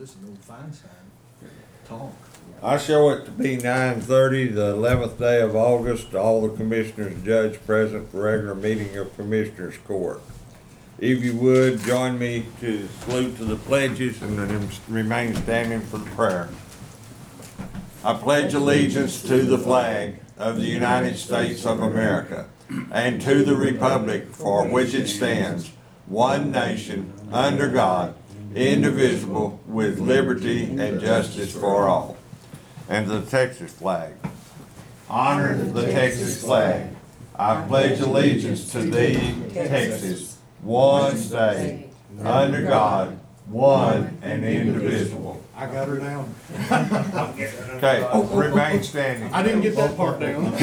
listen to old Feinstein talk. I show it to be 9:30, the 11th day of August. All the commissioners and judge present for regular meeting of Commissioners Court. If you would, join me to salute to the pledges and then remain standing for the prayer. I pledge allegiance to the flag of the United States of America and to the republic for which it stands, one nation, under God, indivisible, with liberty and justice for all. And the Texas flag. Honor the Texas flag. I pledge allegiance to thee, Texas, one state, under God, one and indivisible. I got her down. Okay, remain standing. I didn't get that part down.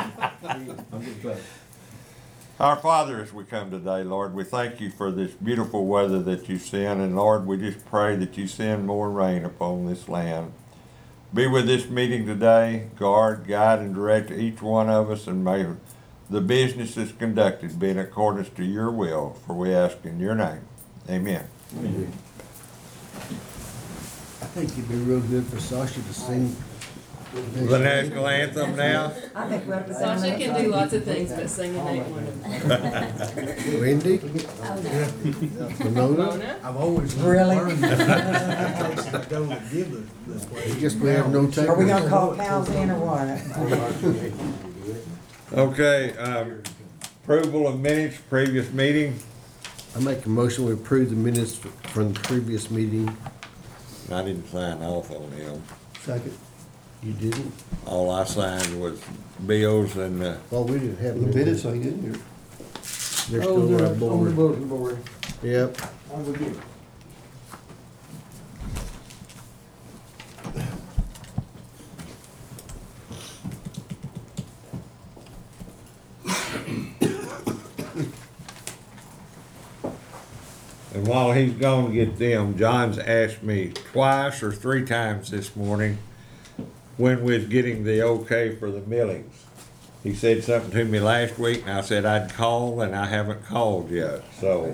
Our Father, as we come today, Lord, we thank you for this beautiful weather that you send, and Lord, we just pray that you send more rain upon this land. Be with this meeting today, guard, guide, and direct each one of us, and may the business that's conducted be in accordance to your will, for we ask in your name. Amen. I think it'd be real good for Sasha to sing. The national anthem now. I think we ought to put that on Sasha the can do lots of things, but singing ain't one of them. Wendy? Ramona? Mona? I've always Really? learned that to go to give the I place. guess we have no Are we takers. gonna call pals in or what? Okay, approval of minutes, previous meeting. I make a motion we approve the minutes from the previous meeting. I didn't sign off on them. Second. You didn't? All I signed was bills and, Well, we didn't have. The minutes ain't in here. They're still on our board. bulletin board. Yep. I'll go get it. and while he's gone to get them, John's asked me twice or three times this morning when we was getting the okay for the millings. He said something to me last week, and I said I'd call, and I haven't called yet, so.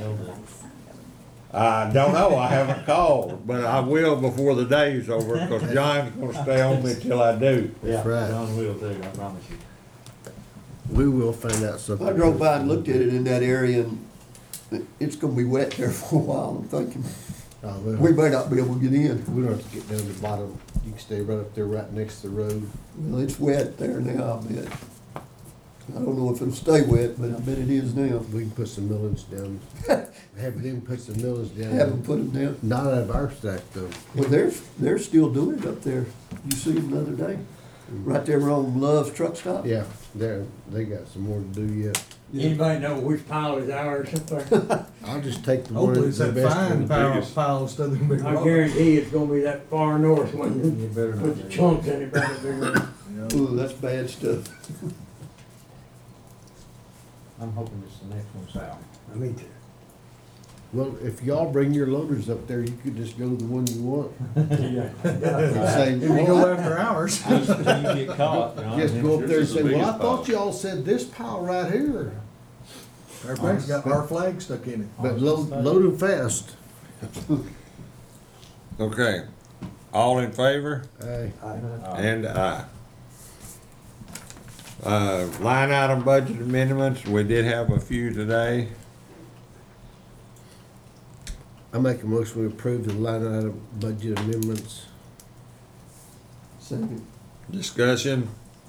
I don't know, I haven't called, but I will before the day's over, because John's gonna stay on me till I do. That's right. John will too, I promise you. We will find out something. I drove by and looked at it in that area, and it's gonna be wet there for a while, I'm thinking. Oh, We may not be able to get in. We don't have to get down to the bottom. You can stay right up there, right next to the road. Well, it's wet there now, I bet. I don't know if it'll stay wet, but I bet it is now. We can put some millings down. Have them put some millings down. Haven't put them down. Not out of our stack though. Well, they're still doing it up there. You see them the other day? Right there on Love's truck stop? Yeah, they got some more to do yet. Anybody know which pile is ours up there? I'll just take the one Hopefully that's it's the that best fine one. pile instead of the big I rock. guarantee it's gonna be that far north one, You better not. with the chunks in it, better be. Ooh, that's bad stuff. I'm hoping it's the next one south. Me too. Well, if y'all bring your loaders up there, you could just go to the one you want. Yeah. And say, If you go after ours. Just till you get caught, you know. just go up there and say, well, I biggest thought pile. y'all said this pile right here. Everybody's got our flag stuck in it. But load them fast. Okay, all in favor? Aye. And aye. Line item budget amendments, we did have a few today. I make a motion we approve the line item budget amendments. Second. Discussion?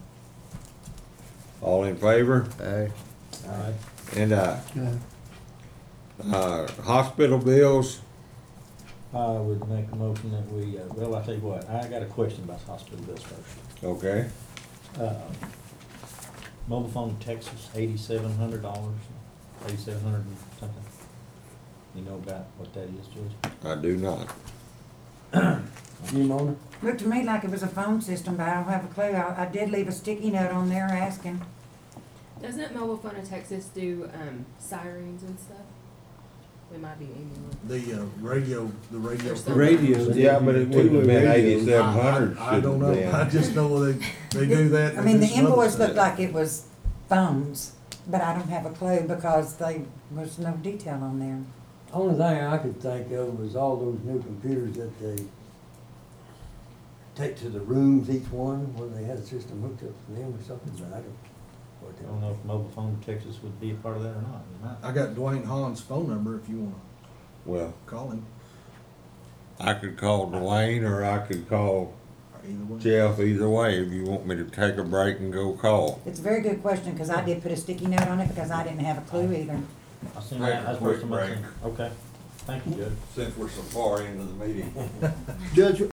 All in favor? Aye. Alright. And aye. Yeah. Hospital bills, I would make a motion that we, well, I tell you what, I got a question about hospital bills first. okay. Mobile phone Texas, $8,700, 8,700 and something. You know about what that is, Judge? I do not. You, Mona? Looked to me like it was a phone system, but I don't have a clue. I did leave a sticky note on there asking. Doesn't Mobile Phone of Texas do sirens and stuff? We might be emailing. The radio. The radio. Yeah, but it wouldn't have been Radio. 8,700, I don't know. should I have been. just know they do that. I mean, the They do some other invoice stuff. looked like it was phones, but I don't have a clue because there was no detail on there. Only thing I could think of was all those new computers that they take to the rooms, each one, where they had a system hooked up to them or something, but I don't. what I don't know if mobile phone Texas would be a part of that or not. It might. I got Dwayne Hahn's phone number if you wanna Well, call him, I could call Dwayne or I could call or either one. Jeff, either way, if you want me to take a break and go call. It's a very good question, cause I did put a sticky note on it because I didn't have a clue either. I seen Take that, a that's what quick somebody break. said. Okay, thank you, Judge. Since we're so far into the meeting. Judge,